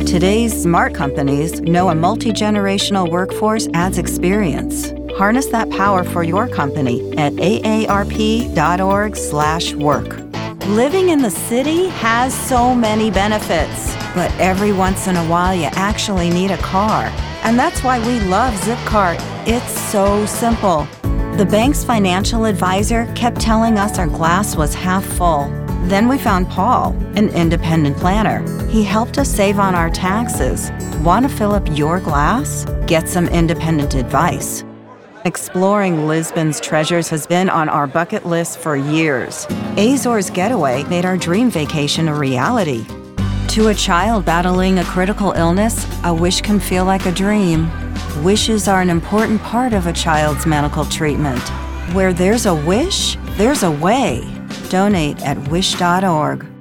Today's smart companies know a multi-generational workforce adds experience. Harness that power for your company at aarp.org/work. Living in the city has so many benefits, but every once in a while you actually need a car. And that's why we love Zipcart. It's so simple. The bank's financial advisor kept telling us our glass was half full. Then we found Paul, an independent planner. He helped us save on our taxes. Want to fill up your glass? Get some independent advice. Exploring Lisbon's treasures has been on our bucket list for years. Azores Getaway made our dream vacation a reality. To a child battling a critical illness, a wish can feel like a dream. Wishes are an important part of a child's medical treatment. Where there's a wish, there's a way. Donate at wish.org.